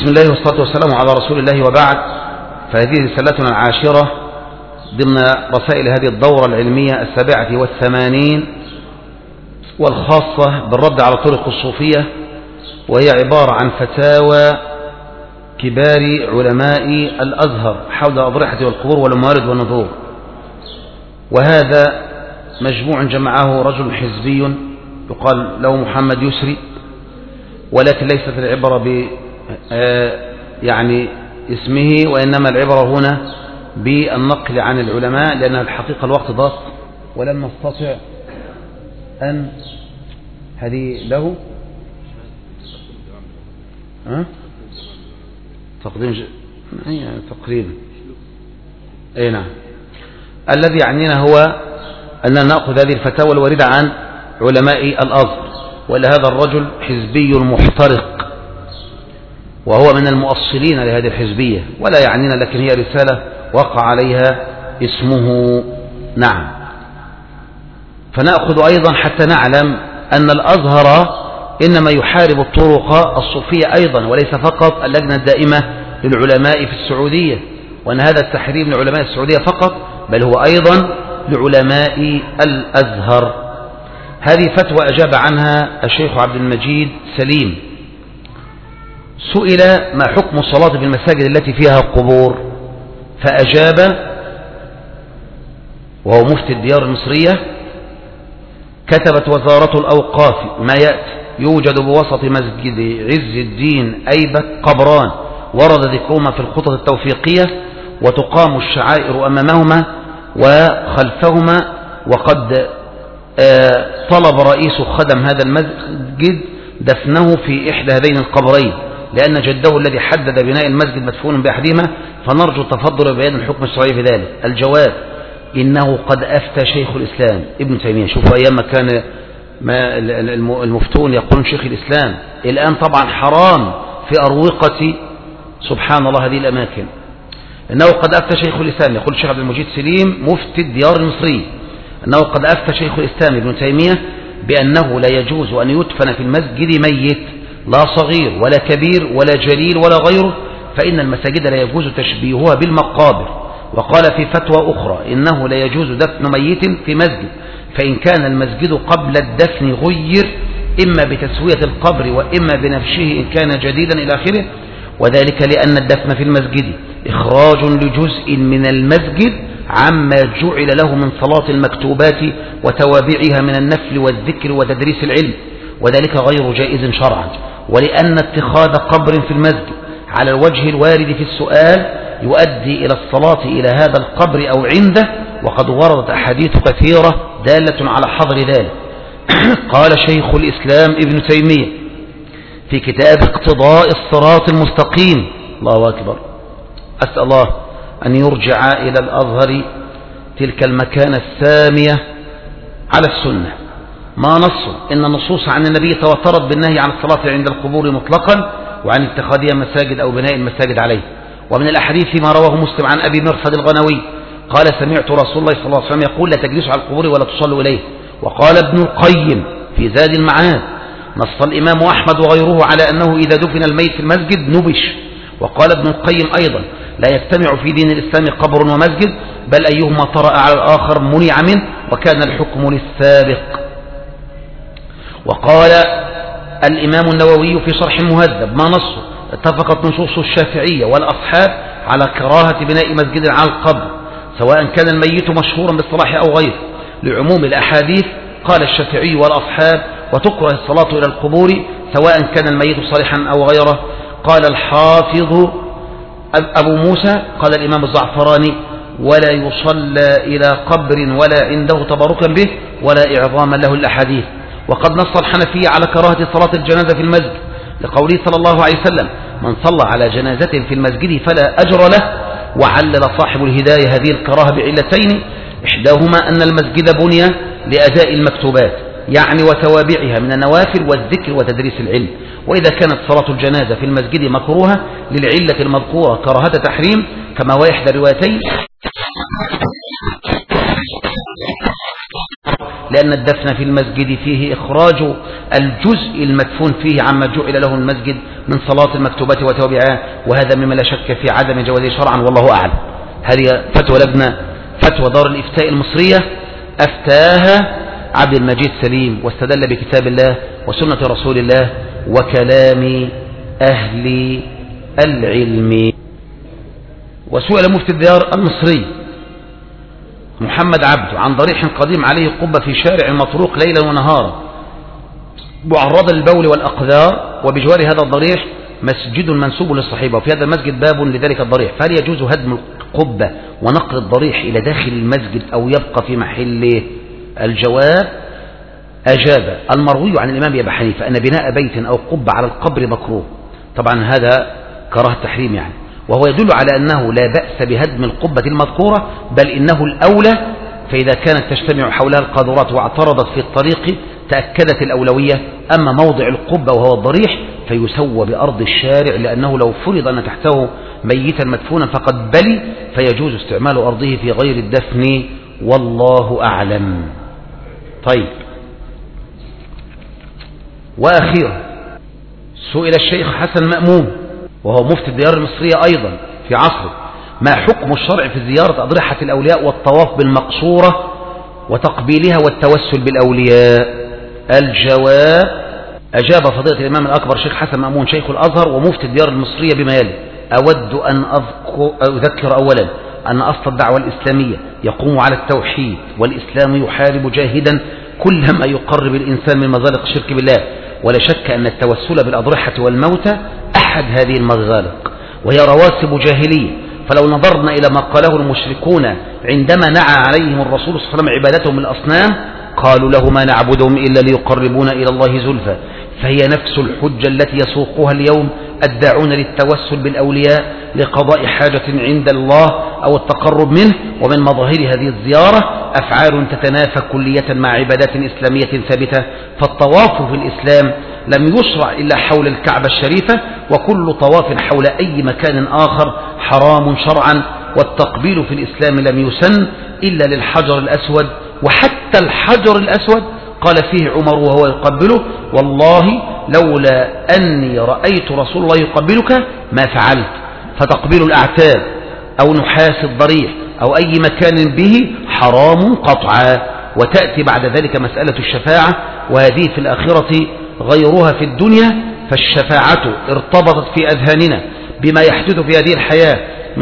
بسم الله والصلاة والسلام على رسول الله وبعد. فهذه رسالتنا العاشرة ضمن رسائل هذه الدورة العلمية 87 والخاصة بالرد على طرق الصوفية، وهي عبارة عن فتاوى كبار علماء الأزهر حول الأضرحة والقبور والموارد والنذور. وهذا مجموع جمعه رجل حزبي يقال له محمد يسري، ولكن ليست العبرة ب يعني اسمه، وإنما العبرة هنا بالنقل عن العلماء، لأن الحقيقة الوقت ضاق ولم نستطع أن هذه له تقديم تقريبا أي نعم. الذي يعنينا هو أن نأخذ هذه الفتاوى الواردة عن علماء الأزهر، ولهذا الرجل حزبي محترق وهو من المؤصلين لهذه الحزبية، ولا يعنينا، لكن هي رسالة وقع عليها اسمه. نعم. فنأخذ أيضا حتى نعلم أن الأزهر إنما يحارب الطرق الصوفية أيضا، وليس فقط اللجنة الدائمة للعلماء في السعودية، وأن هذا التحريم لعلماء السعودية فقط، بل هو أيضا لعلماء الأزهر. هذه فتوى أجاب عنها الشيخ عبد المجيد سليم. سئل ما حكم الصلاة في المساجد التي فيها قبور، فأجاب وهو مفتي الديار المصرية: كتبت وزارة الأوقاف ما يأتي: يوجد بوسط مسجد عز الدين أيبك قبران ورد ذكرهما في الخطط التوفيقية، وتقام الشعائر أمامهما وخلفهما، وقد طلب رئيس خدم هذا المسجد دفنه في إحدى هذين القبرين، لأن جده الذي حدد بناء المسجد مدفون بأحدهما، فنرجو التفضل ببيان الحكم الشرعي في ذلك. الجواب: إنه قد أفتى شيخ الإسلام ابن تيمية. شوفوا أيام ما كان المفتون يقولون شيخ الإسلام، الآن طبعا حرام في أروقة سبحان الله هذه الأماكن. إنه قد أفتى شيخ الإسلام، يقول الشيخ عبد المجيد سليم مفتي الديار المصري، أنه قد أفتى شيخ الإسلام ابن تيمية بأنه لا يجوز أن يدفن في المسجد ميت، لا صغير ولا كبير ولا جليل ولا غيره، فإن المساجد لا يجوز تشبيهها بالمقابر. وقال في فتوى أخرى: إنه لا يجوز دفن ميت في مسجد، فإن كان المسجد قبل الدفن غير، إما بتسوية القبر وإما بنفشه إن كان جديدا إلى آخره، وذلك لأن الدفن في المسجد إخراج لجزء من المسجد عما جعل له من صلاة المكتوبات وتوابعها من النفل والذكر وتدريس العلم، وذلك غير جائز شرعا. ولأن اتخاذ قبر في المسجد على الوجه الوارد في السؤال يؤدي إلى الصلاة إلى هذا القبر أو عنده، وقد وردت أحاديث كثيرة دالة على حظر ذلك. قال شيخ الإسلام ابن تيمية في كتاب اقتضاء الصراط المستقيم: الله أكبر، أسأل الله أن يرجع إلى الأزهر تلك المكانة السامية على السنة. ما نص إن النصوص عن النبي تواترت بالنهي عن الصلاة عند القبور مطلقا، وعن اتخاذها مساجد أو بناء المساجد عليه. ومن الأحاديث ما رواه مسلم عن أبي مرثد الغنوي قال: سمعت رسول الله صلى الله عليه وسلم يقول: لا تجلسوا على القبور ولا تصلوا إليه. وقال ابن القيم في زاد المعاد: نص الإمام أحمد وغيره على أنه إذا دفن الميت في المسجد نبش. وقال ابن القيم أيضا: لا يجتمع في دين الإسلام قبر ومسجد، بل أيهما طرأ على الآخر منع منه، وكان الحكم للسابق. وقال الإمام النووي في شرح المهذب: ما نصه اتفقت نصوص الشافعية والأصحاب على كراهة بناء مسجد على القبر، سواء كان الميت مشهورا بالصلاح أو غيره، لعموم الأحاديث. قال الشافعي والأصحاب: وتكره الصلاة إلى القبور سواء كان الميت صالحا أو غيره. قال الحافظ أبو موسى: قال الإمام الزعفراني: ولا يصلى إلى قبر ولا عنده تبركا به ولا إعظاما له الأحاديث. وقد نص الحنفية على كراهة صلاة الجنازة في المسجد، لقوله صلى الله عليه وسلم: من صلى على جنازة في المسجد فلا أجر له. وعلل صاحب الهداية هذه الكراهة بعلتين: إحداهما أن المسجد بني لأداء المكتوبات، يعني وتوابعها من النوافل والذكر وتدريس العلم، وإذا كانت صلاة الجنازة في المسجد مكروهة للعلة المذكورة كراهة تحريم، كما وإحدى الروايتين لأن الدفن في المسجد فيه إخراج الجزء المدفون فيه عما جعل له المسجد من صلاة المكتوبات وتوابعها، وهذا مما لا شك في عدم جوازه شرعا والله أعلم. هذه فتوى لجنة فتوى دار الإفتاء المصرية أفتاها عبد المجيد سليم، واستدل بكتاب الله وسنة رسول الله وكلام أهل العلم. وسئل مفتي الديار المصري محمد عبد عن ضريح قديم عليه قبة في شارع مطروق ليلا ونهارا معرضا للبول والأقذار، وبجوار هذا الضريح مسجد منسوب للصحيبة، وفي هذا المسجد باب لذلك الضريح، فهل يجوز هدم القبة ونقل الضريح إلى داخل المسجد أو يبقى في محله؟ الجواب: أجاب المروي عن الإمام أبي حنيفة أن بناء بيت أو قبة على القبر مكروه. طبعا هذا كراهة تحريم يعني، وهو يدل على أنه لا بأس بهدم القبة المذكورة، بل إنه الأولى، فإذا كانت تجتمع حولها القاذورات واعترضت في الطريق تأكدت الأولوية. أما موضع القبة وهو الضريح فيسوى بأرض الشارع، لأنه لو فرض أن تحته ميتا مدفونا فقد بلي، فيجوز استعمال أرضه في غير الدفن والله أعلم. طيب، وأخيرا سئل الشيخ حسن مأمون وهو مفتي الديار المصرية أيضا في عصره: ما حكم الشرع في زيارة أضرحة الأولياء والطواف بالمقصورة وتقبيلها والتوسل بالأولياء؟ الجواب: أجاب فضيلة الإمام الأكبر شيخ حسن مأمون شيخ الأزهر ومفتي الديار المصرية بما يلي: أود أن أذكر أولا أن أصل الدعوة الإسلامية يقوم على التوحيد، والإسلام يحارب جاهدا كل ما يقرب الإنسان من مزالق الشرك بالله، ولا شك أن التوسل بالأضرحة والموتى أحد هذه المغالق، وهي رواسب جاهلية. فلو نظرنا إلى ما قاله المشركون عندما نعى عليهم الرسول صلى الله عليه وسلم عبادتهم الأصنام، قالوا له: ما نعبدهم إلا ليقربونا إلى الله زلفى، فهي نفس الحجة التي يسوقها اليوم الداعون للتوسل بالأولياء لقضاء حاجة عند الله أو التقرب منه. ومن مظاهر هذه الزيارة أفعال تتنافى كلية مع عبادات إسلامية ثابتة، فالطواف في الإسلام لم يشرع إلا حول الكعبة الشريفة، وكل طواف حول أي مكان آخر حرام شرعا، والتقبيل في الإسلام لم يسن إلا للحجر الأسود، وحتى الحجر الأسود قال فيه عمر وهو يقبله: والله لولا أني رأيت رسول الله يقبلك ما فعلت. فتقبيل الأعتاب أو نحاس الضريح أو أي مكان به حرام قطعا. وتأتي بعد ذلك مسألة الشفاعة، وهذه في الآخرة غيرها في الدنيا، فالشفاعة ارتبطت في أذهاننا بما يحدث في هذه الحياة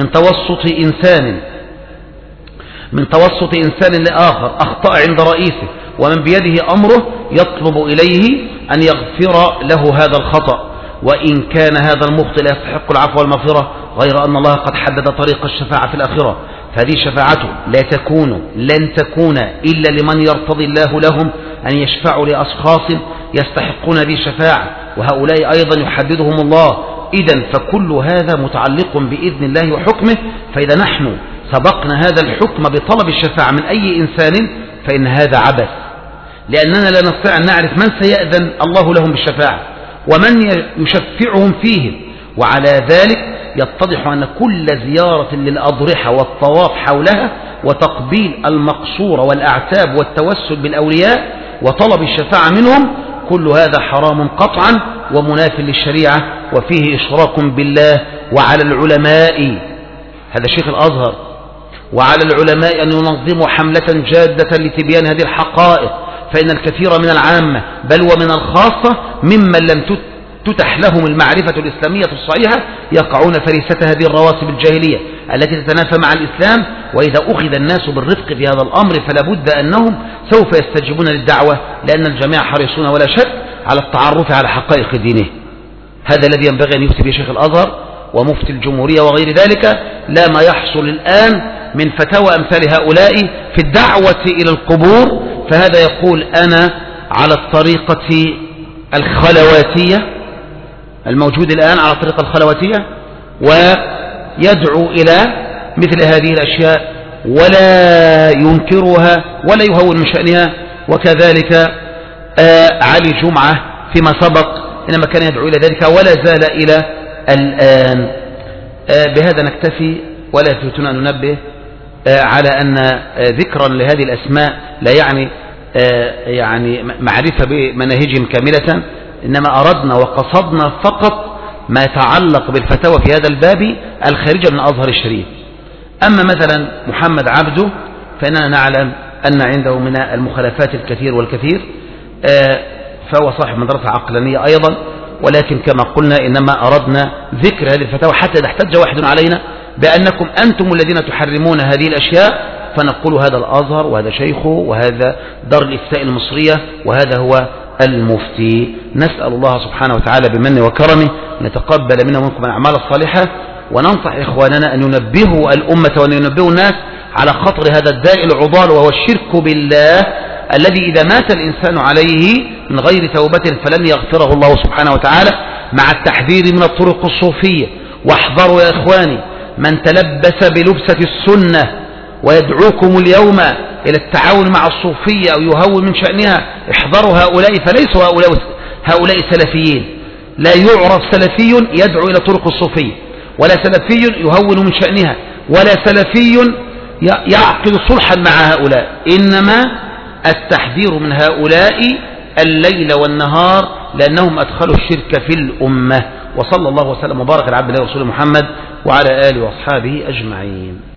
من توسط إنسان لآخر أخطأ عند رئيسه ومن بيده أمره يطلب إليه أن يغفر له هذا الخطأ، وإن كان هذا المخطئ لا يستحق العفو والمغفرة، غير أن الله قد حدد طريق الشفاعة في الآخرة. فهذه الشفاعة لن تكون إلا لمن يرتضي الله لهم أن يشفعوا لأشخاص يستحقون هذه الشفاعة، وهؤلاء أيضا يحددهم الله. إذن فكل هذا متعلق بإذن الله وحكمه، فإذا نحن سبقنا هذا الحكم بطلب الشفاعة من أي إنسان فإن هذا عبث، لأننا لا نستطيع أن نعرف من سيأذن الله لهم بالشفاعة ومن يشفعهم فيهم. وعلى ذلك يتضح أن كل زيارة للأضرحة والطواف حولها وتقبيل المقصور والأعتاب والتوسل بالأولياء وطلب الشفاعة منهم كل هذا حرام قطعا ومناف للشريعة وفيه إشراك بالله. وعلى العلماء، هذا شيخ الأزهر، وعلى العلماء أن ينظموا حملة جادة لتبيان هذه الحقائق، فإن الكثير من العامة بل ومن الخاصة ممن لم تتح لهم المعرفة الإسلامية الصحيحة يقعون فريسة هذه الرواسب الجاهلية التي تتنافى مع الإسلام. وإذا أخذ الناس بالرفق في هذا الأمر فلا بد أنهم سوف يستجيبون للدعوة، لأن الجميع حريصون ولا شك على التعرف على حقائق دينه. هذا الذي ينبغي أن يفتي به شيخ الأزهر ومفتي الجمهورية وغير ذلك، لا ما يحصل الآن من فتاوى أمثال هؤلاء في الدعوة إلى القبور. فهذا يقول أنا على الطريقة الخلواتية الموجود الآن على الطريقة الخلواتية، ويدعو إلى مثل هذه الأشياء ولا ينكرها ولا يهون من شأنها. وكذلك علي جمعة فيما سبق إنما كان يدعو إلى ذلك ولا زال إلى الآن. بهذا نكتفي، ولا يفوتنا أن ننبه على أن ذكرا لهذه الأسماء لا يعني يعني معرفة بمناهجهم كاملة، إنما أردنا وقصدنا فقط ما يتعلق بالفتاوى في هذا الباب الخارجة من أزهر الشريف. أما مثلا محمد عبده فإننا نعلم أن عنده من المخالفات الكثير والكثير، فهو صاحب مدرسة عقلانية أيضا، ولكن كما قلنا إنما أردنا ذكر هذه الفتاوى حتى إذا احتج واحد علينا بأنكم أنتم الذين تحرمون هذه الأشياء، فنقول هذا الأزهر وهذا شيخه وهذا دار الإفتاء المصرية وهذا هو المفتي. نسأل الله سبحانه وتعالى بمنه وكرمه أن يتقبل منا ومنكم الأعمال الصالحة، وننصح إخواننا أن ينبهوا الأمة وأن ينبهوا الناس على خطر هذا الداء العضال وهو الشرك بالله، الذي إذا مات الإنسان عليه من غير توبة فلن يغفره الله سبحانه وتعالى، مع التحذير من الطرق الصوفية. واحذروا يا إخواني من تلبس بلبسة السنة ويدعوكم اليوم إلى التعاون مع الصوفية أو يهون من شأنها، احذروا هؤلاء، فليسوا هؤلاء سلفيين. لا يعرف سلفي يدعو إلى طرق الصوفية، ولا سلفي يهون من شأنها، ولا سلفي يعقد صلحا مع هؤلاء، إنما التحذير من هؤلاء الليل والنهار، لأنهم أدخلوا الشرك في الأمة. وصلى الله وسلم وبارك على عبد الله ورسوله محمد وعلى آله وأصحابه أجمعين.